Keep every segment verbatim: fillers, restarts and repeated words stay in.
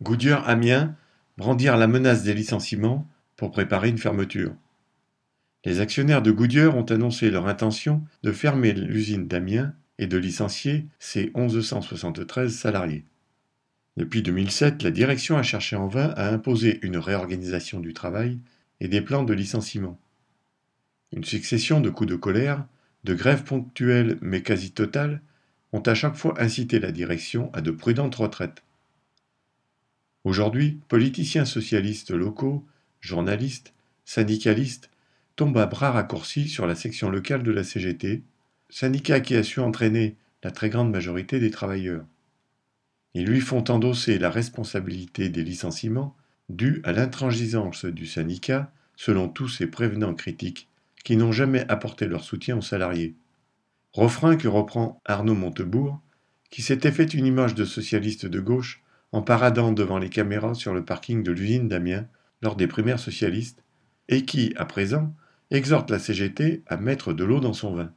Goodyear Amiens brandirent la menace des licenciements pour préparer une fermeture. Les actionnaires de Goodyear ont annoncé leur intention de fermer l'usine d'Amiens et de licencier ses mille cent soixante-treize salariés. Depuis deux mille sept, la direction a cherché en vain à imposer une réorganisation du travail et des plans de licenciement. Une succession de coups de colère, de grèves ponctuelles mais quasi totales, ont à chaque fois incité la direction à de prudentes retraites. Aujourd'hui, politiciens socialistes locaux, journalistes, syndicalistes tombent à bras raccourcis sur la section locale de la C G T, syndicat qui a su entraîner la très grande majorité des travailleurs. Ils lui font endosser la responsabilité des licenciements dus à l'intransigeance du syndicat, selon tous ces prévenants critiques qui n'ont jamais apporté leur soutien aux salariés. Refrain que reprend Arnaud Montebourg, qui s'était fait une image de socialiste de gauche en paradant devant les caméras sur le parking de l'usine d'Amiens lors des primaires socialistes, et qui, à présent, exhorte la C G T à mettre de l'eau dans son vin.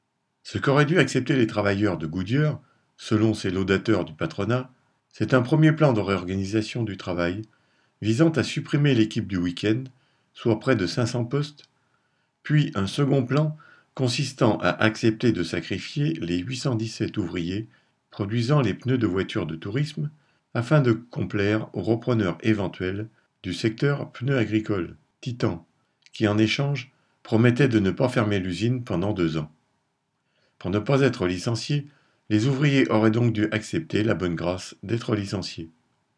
Ce qu'auraient dû accepter les travailleurs de Goodyear, selon ces laudateurs du patronat, c'est un premier plan de réorganisation du travail visant à supprimer l'équipe du week-end, soit près de cinq cents postes, puis un second plan consistant à accepter de sacrifier les huit cent dix-sept ouvriers produisant les pneus de voitures de tourisme afin de complaire aux repreneurs éventuels du secteur pneus agricoles, Titan, qui en échange promettait de ne pas fermer l'usine pendant deux ans. Pour ne pas être licenciés, les ouvriers auraient donc dû accepter la bonne grâce d'être licenciés.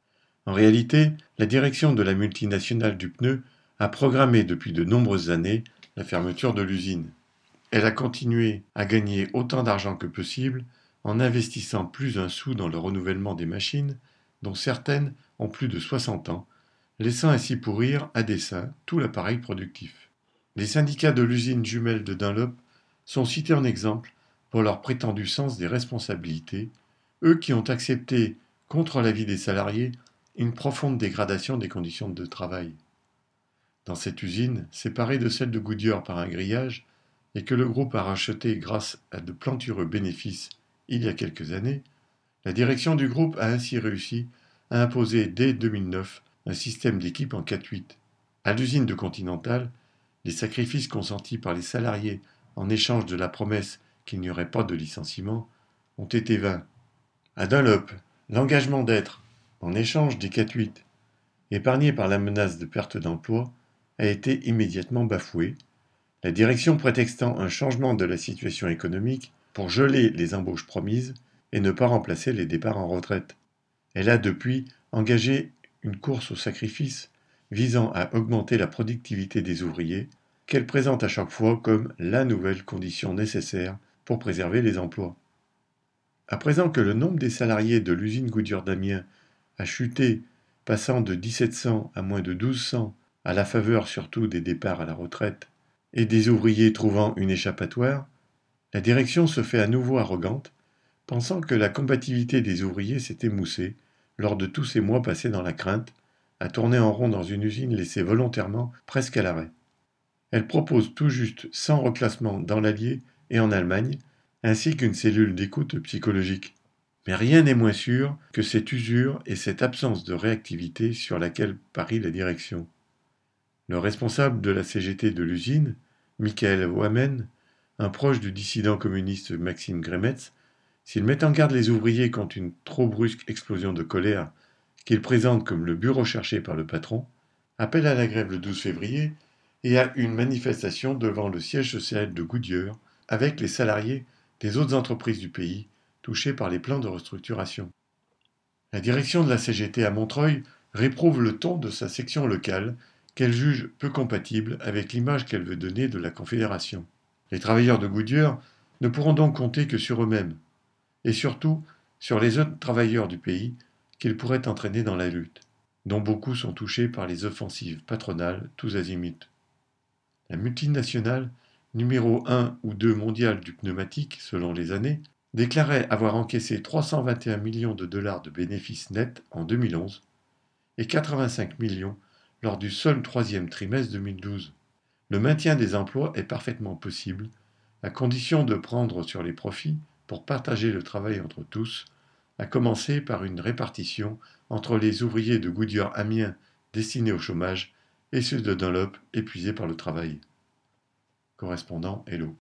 En réalité, la direction de la multinationale du pneu a programmé depuis de nombreuses années la fermeture de l'usine. Elle a continué à gagner autant d'argent que possible en investissant plus un sou dans le renouvellement des machines, dont certaines ont plus de soixante ans, laissant ainsi pourrir à dessein tout l'appareil productif. Les syndicats de l'usine jumelle de Dunlop sont cités en exemple pour leur prétendu sens des responsabilités, eux qui ont accepté, contre l'avis des salariés, une profonde dégradation des conditions de travail. Dans cette usine, séparée de celle de Goodyear par un grillage, et que le groupe a racheté grâce à de plantureux bénéfices il y a quelques années, la direction du groupe a ainsi réussi à imposer dès deux mille neuf un système d'équipe en quatre huit. À l'usine de Continental, les sacrifices consentis par les salariés en échange de la promesse qu'il n'y aurait pas de licenciement ont été vains. À Dunlop, l'engagement d'être, en échange des quatre huit, épargné par la menace de perte d'emploi, a été immédiatement bafoué, la direction prétextant un changement de la situation économique pour geler les embauches promises et ne pas remplacer les départs en retraite. Elle a depuis engagé une course au sacrifice visant à augmenter la productivité des ouvriers, qu'elle présente à chaque fois comme la nouvelle condition nécessaire pour préserver les emplois. À présent que le nombre des salariés de l'usine Goodyear d'Amiens a chuté, passant de dix-sept cents à moins de douze cents, à la faveur surtout des départs à la retraite et des ouvriers trouvant une échappatoire, la direction se fait à nouveau arrogante, pensant que la combativité des ouvriers s'est émoussée lors de tous ces mois passés dans la crainte, à tourner en rond dans une usine laissée volontairement presque à l'arrêt. Elle propose tout juste cent reclassements dans l'Allier et en Allemagne, ainsi qu'une cellule d'écoute psychologique. Mais rien n'est moins sûr que cette usure et cette absence de réactivité sur laquelle parie la direction. Le responsable de la C G T de l'usine, Michael Wamen, un proche du dissident communiste Maxime Grémetz, s'il met en garde les ouvriers contre une trop brusque explosion de colère qu'il présente comme le but recherché par le patron, appelle à la grève le douze février et à une manifestation devant le siège social de Goodyear avec les salariés des autres entreprises du pays touchées par les plans de restructuration. La direction de la C G T à Montreuil réprouve le ton de sa section locale qu'elle juge peu compatible avec l'image qu'elle veut donner de la Confédération. Les travailleurs de Goodyear ne pourront donc compter que sur eux-mêmes, et surtout sur les autres travailleurs du pays qu'ils pourraient entraîner dans la lutte, dont beaucoup sont touchés par les offensives patronales tous azimuts. La multinationale, numéro un ou deux mondiale du pneumatique selon les années, déclarait avoir encaissé trois cent vingt et un millions de dollars de bénéfices nets en deux mille onze et quatre-vingt-cinq millions lors du seul troisième trimestre deux mille douze. Le maintien des emplois est parfaitement possible, à condition de prendre sur les profits pour partager le travail entre tous, à commencer par une répartition entre les ouvriers de Goodyear Amiens destinés au chômage et ceux de Dunlop épuisés par le travail. Correspondant Hello.